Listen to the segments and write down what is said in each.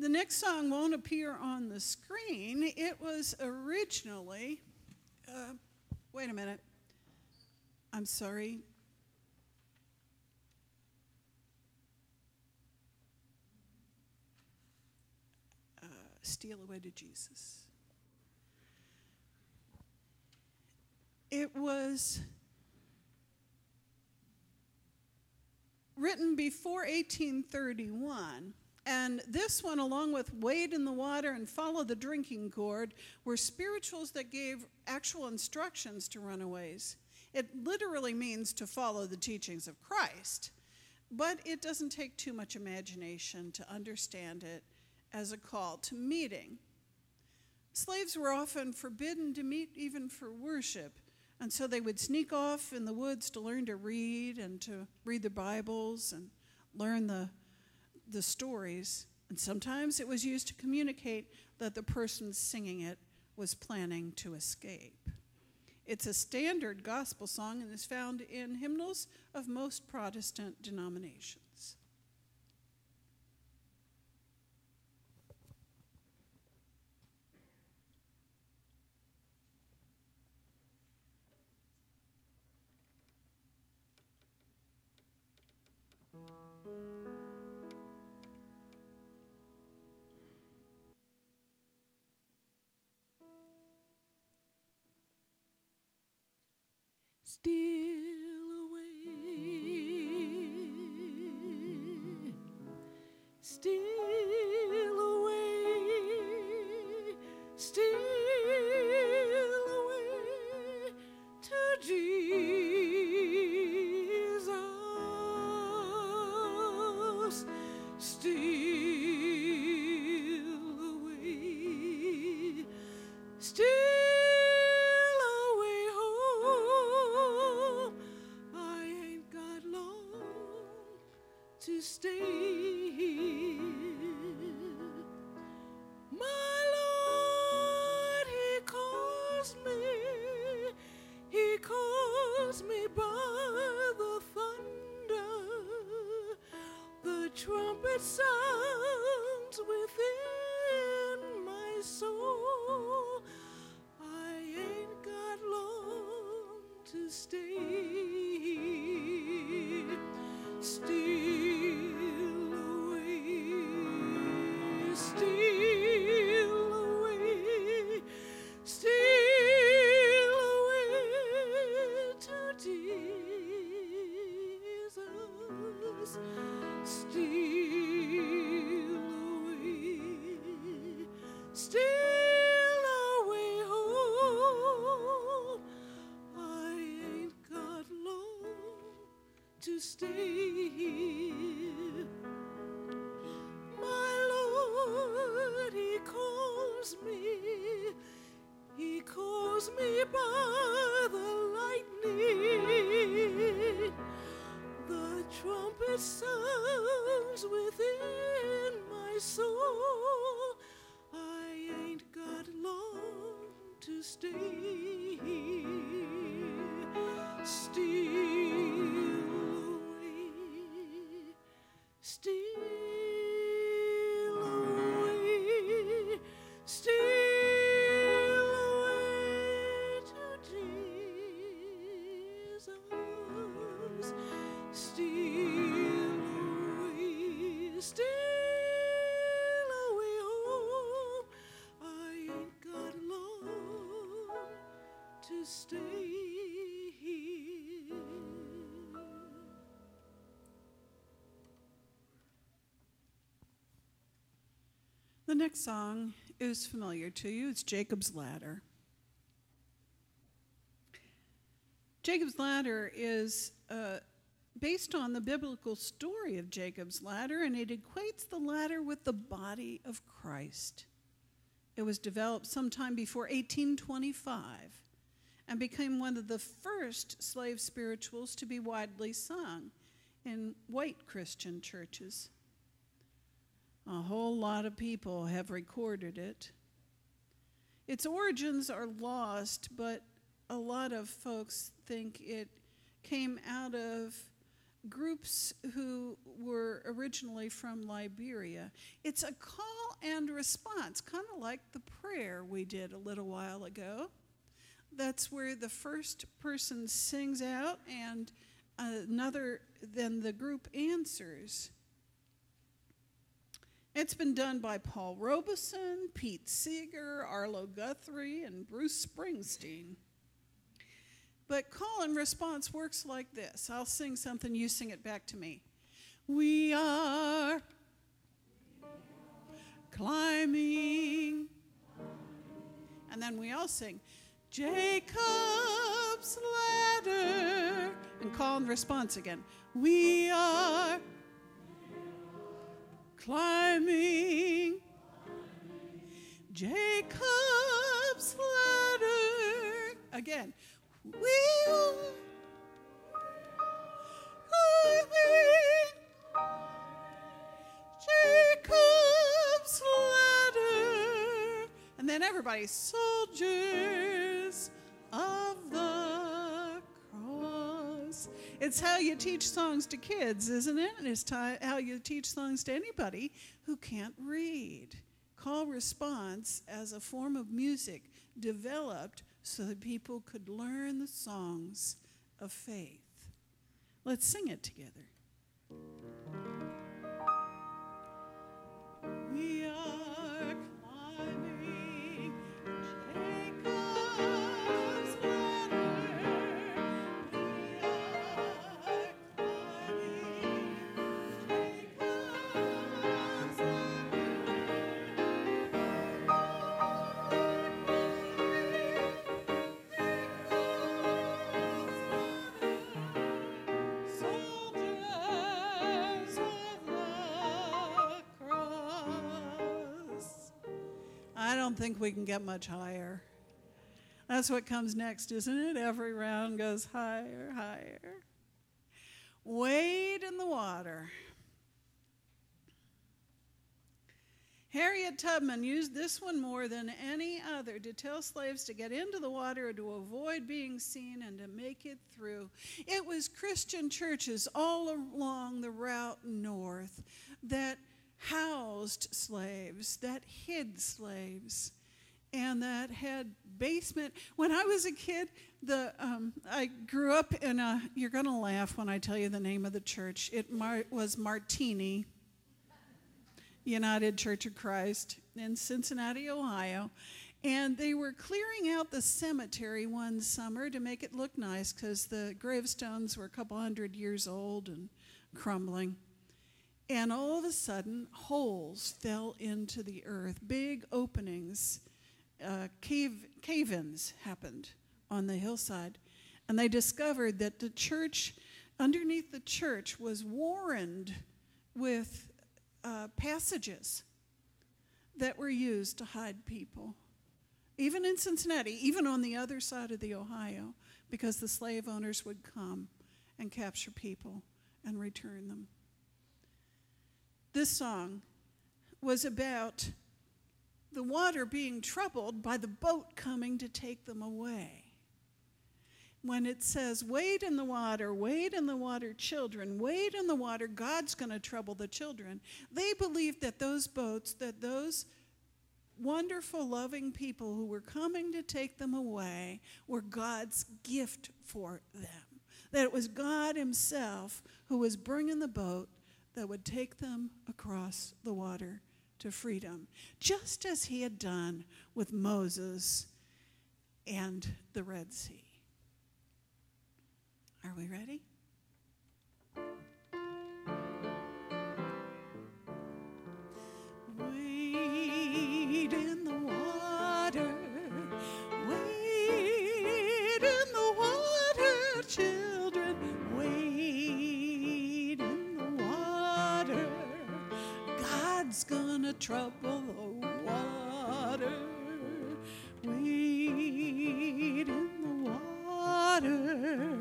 The next song won't appear on the screen. It was originally, wait a minute, I'm sorry. Steal Away to Jesus. It was written before 1831. And this one, along with Wade in the Water and Follow the Drinking Gourd, were spirituals that gave actual instructions to runaways. It literally means to follow the teachings of Christ, but it doesn't take too much imagination to understand it as a call to meeting. Slaves were often forbidden to meet even for worship, and so they would sneak off in the woods to learn to read and to read the Bibles and learn the stories, and sometimes it was used to communicate that the person singing it was planning to escape. It's a standard gospel song and is found in hymnals of most Protestant denominations. Steal away, steal away, steal away to Jesus. Steal away, steal. To stay here, my Lord, He calls me by the thunder, the trumpet sounds within my soul. I ain't got long to stay. Steal away, steal away, steal away to Jesus. Steal away, steal away home. I ain't got long to stay here. My Lord, He calls me by the lightning. The trumpet sounds within my soul. I ain't got long to stay here. Steal away, steal away, steal away to Jesus. Steal away, steal away home. I ain't got long to stay here. The next song is familiar to you. It's Jacob's Ladder. Jacob's Ladder is based on the biblical story of Jacob's Ladder, and it equates the ladder with the body of Christ. It was developed sometime before 1825 and became one of the first slave spirituals to be widely sung in white Christian churches. A whole lot of people have recorded it. Its origins are lost, but a lot of folks think it came out of groups who were were originally from Liberia. It's a call and response, kind of like the prayer we did a little while ago. That's where the first person sings out and then the group answers. It's been done by Paul Robeson, Pete Seeger, Arlo Guthrie, and Bruce Springsteen. But call and response works like this. I'll sing something, you sing it back to me. We are climbing. And then we all sing, Jacob's ladder. And call and response again. We are climbing Jacob's ladder. Again. We are climbing Jacob's ladder. And then everybody, soldiers of the cross. It's how you teach songs to kids, isn't it? And it's how you teach songs to anybody who can't read. Call response as a form of music developed so that people could learn the songs of faith. Let's sing it together. We are climbing Jacob's ladder. We are climbing Jacob's I don't think we can get much higher. That's what comes next, isn't it? Every round goes higher, higher. Wade in the water. Harriet Tubman used this one more than any other to tell slaves to get into the water, to avoid being seen, and to make it through. It was Christian churches all along the route north that housed slaves, that hid slaves, and that had basement. When I was a kid, I grew up in you're going to laugh when I tell you the name of the church. It was Martini United Church of Christ in Cincinnati, Ohio. And they were clearing out the cemetery one summer to make it look nice because the gravestones were a couple hundred years old and crumbling. And all of a sudden, holes fell into the earth. Big openings, cave-ins happened on the hillside. And they discovered that the church, underneath the church, was warrened with passages that were used to hide people. Even in Cincinnati, even on the other side of the Ohio, because the slave owners would come and capture people and return them. This song was about the water being troubled by the boat coming to take them away. When it says, wade in the water, children, wade in the water, God's going to trouble the children. They believed that those boats, that those wonderful, loving people who were coming to take them away were God's gift for them. That it was God himself who was bringing the boat that would take them across the water to freedom, just as he had done with Moses and the Red Sea. Are we ready? Wade in the water, wade in the water, children, wade in the water. God's gonna trouble the water. Wade in the water.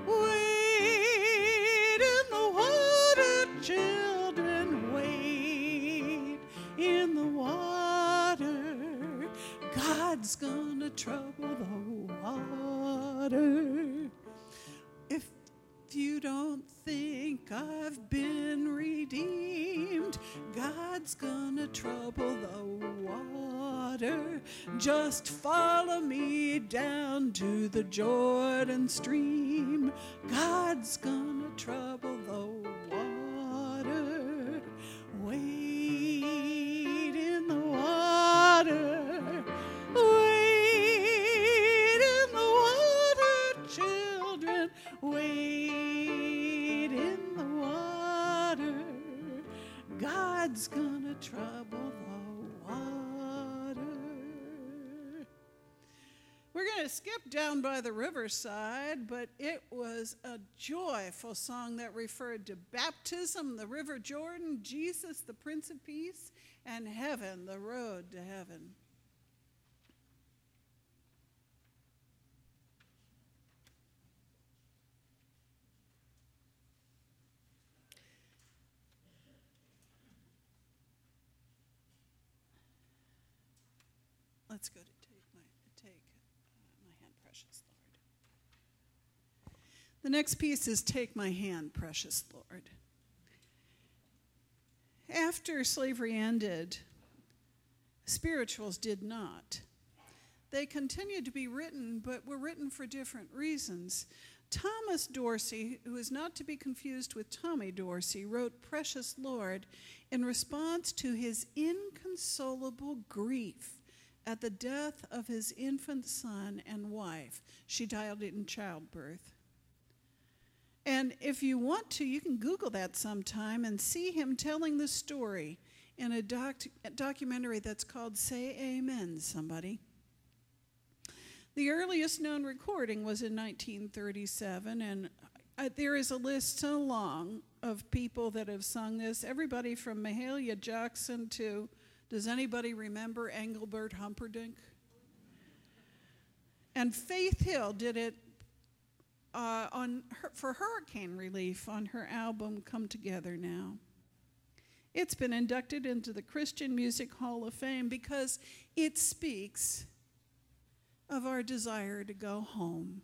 Wade in the water, children, wade in the water. God's gonna trouble the water. If you don't think I've been redeemed, God's gonna trouble the water. Just follow me down to the Jordan stream. God's gonna trouble the water. Wade in the water. Wade in the water, children. Wade in the water. God's gonna trouble the water. We're going to skip down by the riverside, but it was a joyful song that referred to baptism, the River Jordan, Jesus, the Prince of Peace, and heaven, the road to heaven. Let's go to take my hand, precious Lord. The next piece is Take My Hand, Precious Lord. After slavery ended, spirituals did not. They continued to be written, but were written for different reasons. Thomas Dorsey, who is not to be confused with Tommy Dorsey, wrote Precious Lord in response to his inconsolable grief at the death of his infant son and wife. She died in childbirth. And if you want to, you can Google that sometime and see him telling the story in a documentary that's called Say Amen, somebody. The earliest known recording was in 1937, and there is a list so long of people that have sung this, everybody from Mahalia Jackson to, does anybody remember Engelbert Humperdinck? And Faith Hill did it for hurricane relief on her album Come Together Now. It's been inducted into the Christian Music Hall of Fame because it speaks of our desire to go home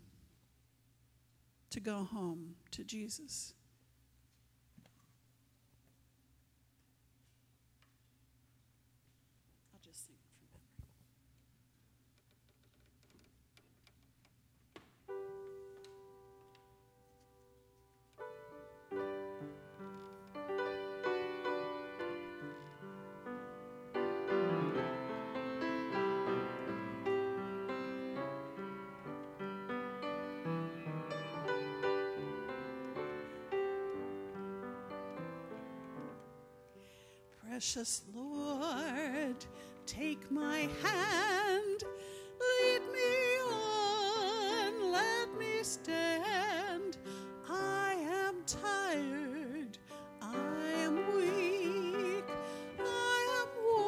to Jesus. I'll just sing it from memory. Precious Lord, take my hand, lead me on, let me stand. I am tired, I am weak, I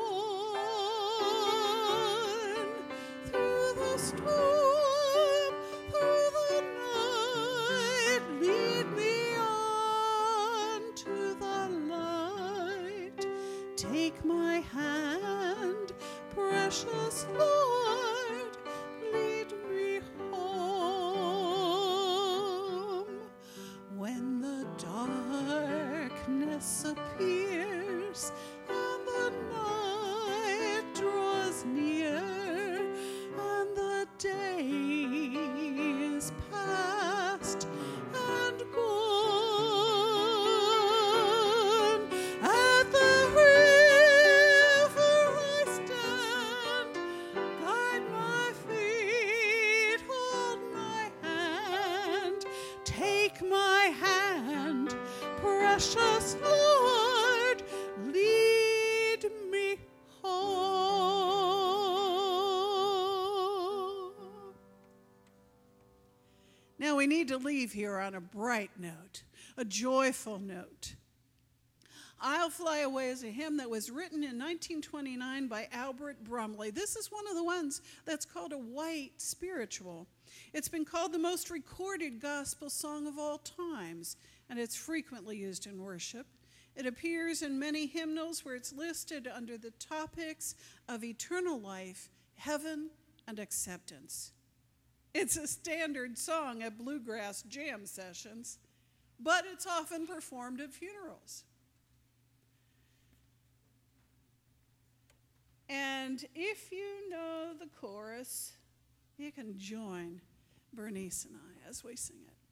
am worn. Through the storm, through the night, lead me on to the light. Take my hand, precious Lord, lead me home. When the darkness appears and the night draws near and the day is past and gone, at the river I stand, guide my feet, hold my hand, take my hand, precious Lord, lead me home. Now we need to leave here on a bright note, a joyful note. I'll Fly Away is a hymn that was written in 1929 by Albert Brumley. This is one of the ones that's called a white spiritual. It's been called the most recorded gospel song of all times, and it's frequently used in worship. It appears in many hymnals where it's listed under the topics of eternal life, heaven, and acceptance. It's a standard song at bluegrass jam sessions, but it's often performed at funerals. And if you know the chorus, you can join Bernice and I as we sing it.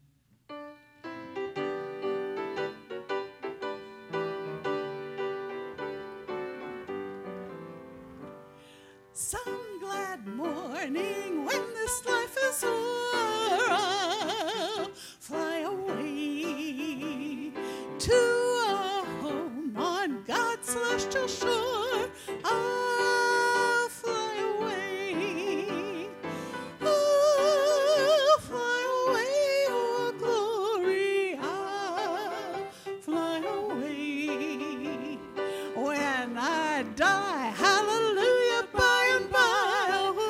Some glad morning when this life is o'er, I'll fly away to a home on God's celestial shore. I'll fly away. I'll fly away, oh glory. I'll fly away when I die. Hallelujah, by and by.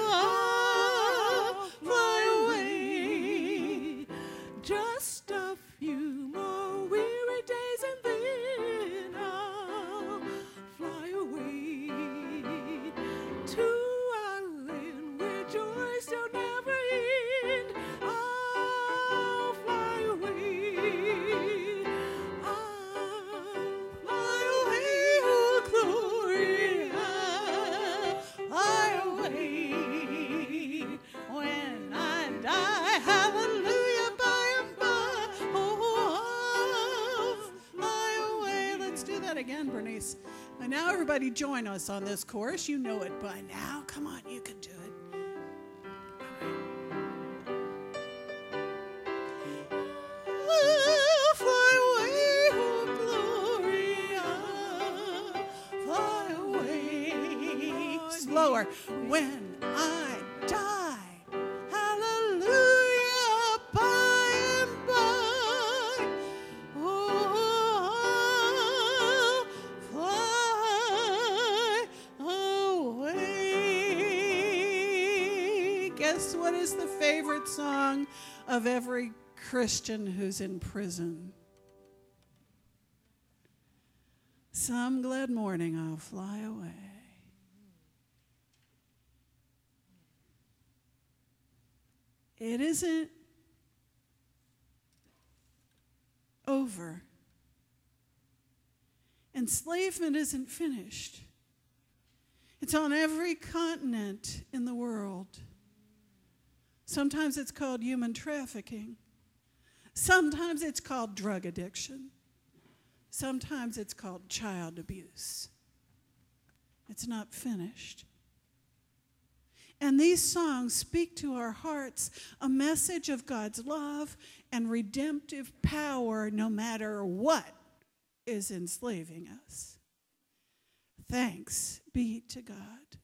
I'll fly away. Just a few more weary days and then I'll fly away to a land where joys don't never end. I'll fly away. I'll fly away, oh glory. I'll fly away when I die. Hallelujah, by and by. Oh, I'll fly away. Let's do that again, Bernice. And now everybody join us on this chorus. You know it by now. Come on, you can do it. I'll fly away, oh glory. I'll fly away. Slower. When I die. Hallelujah, by and by. Oh, I'll fly away. Guess what is the favorite song of every Christian who's in prison? Some glad morning I'll fly away. It isn't over. Enslavement isn't finished. It's on every continent in the world. Sometimes it's called human trafficking. Sometimes it's called drug addiction. Sometimes it's called child abuse. It's not finished. And these songs speak to our hearts a message of God's love and redemptive power no matter what is enslaving us. Thanks be to God.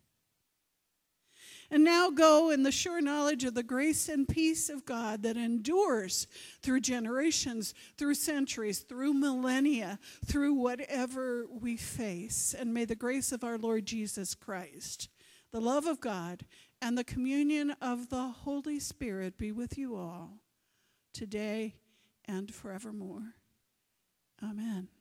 And now go in the sure knowledge of the grace and peace of God that endures through generations, through centuries, through millennia, through whatever we face. And may the grace of our Lord Jesus Christ, the love of God, and the communion of the Holy Spirit be with you all today and forevermore. Amen.